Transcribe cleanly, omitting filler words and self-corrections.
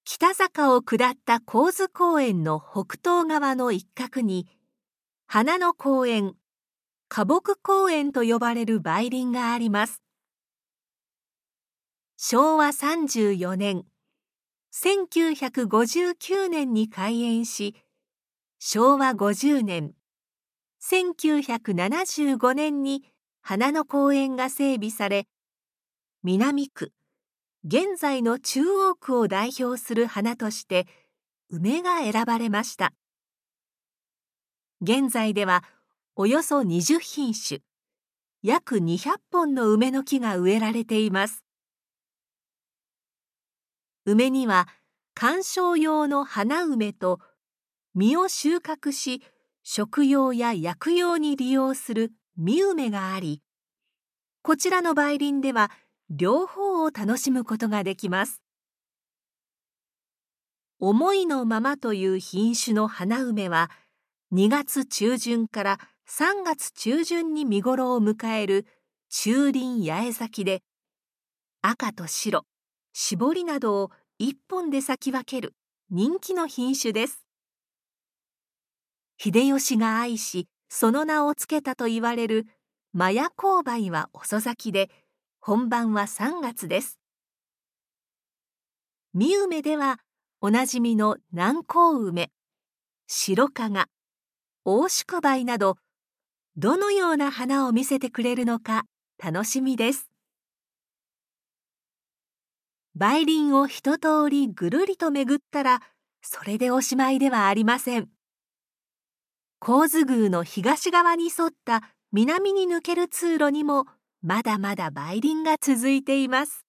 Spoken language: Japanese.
北坂を下った神津公園の北東側の一角に、花の公園、花木公園と呼ばれる梅林があります。昭和34年、1959年に開園し、昭和50年、1975年に花の公園が整備され、南区、現在の中央区を代表する花として梅が選ばれました。現在ではおよそ20品種、約200本の梅の木が植えられています。梅には観賞用の花梅と実を収穫し食用や薬用に利用する実梅があり、こちらの梅林では両方を楽しむことができます。思いのままという品種の花梅は2月中旬から3月中旬に見頃を迎える中輪八重咲きで、赤と白、絞りなどを一本で咲き分ける人気の品種です。秀吉が愛し、その名をつけたと言われる摩耶紅梅は遅咲きで、本番は3月です。実梅ではおなじみの南高梅、白加賀、大宿梅など、どのような花を見せてくれるのか楽しみです。梅林を一通りぐるりと巡ったら、それでおしまいではありません。神津宮の東側に沿った南に抜ける通路にもまだまだ梅林が続いています。